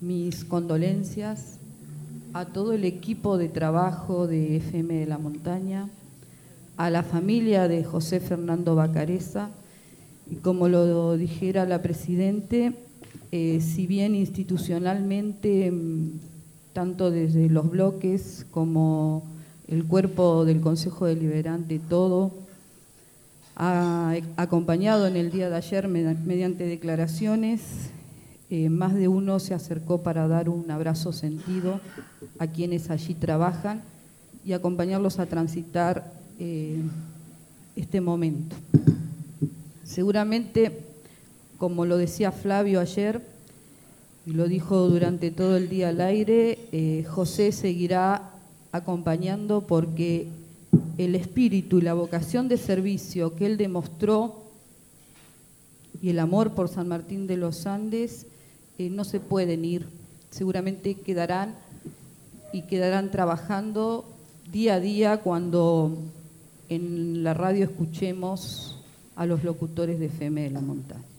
mis condolencias a todo el equipo de trabajo de FM de la Montaña, a la familia de José Fernando Bacareza, y como lo dijera la Presidente, si bien institucionalmente, tanto desde los bloques como el cuerpo del Consejo Deliberante, todo, ha acompañado en el día de ayer mediante declaraciones, más de uno se acercó para dar un abrazo sentido a quienes allí trabajan y acompañarlos a transitar este momento. Seguramente, como lo decía Flavio ayer, y lo dijo durante todo el día al aire, José seguirá acompañando porque el espíritu y la vocación de servicio que él demostró y el amor por San Martín de los Andes no se pueden ir. Seguramente quedarán trabajando día a día cuando en la radio escuchemos a los locutores de FM de la Montaña.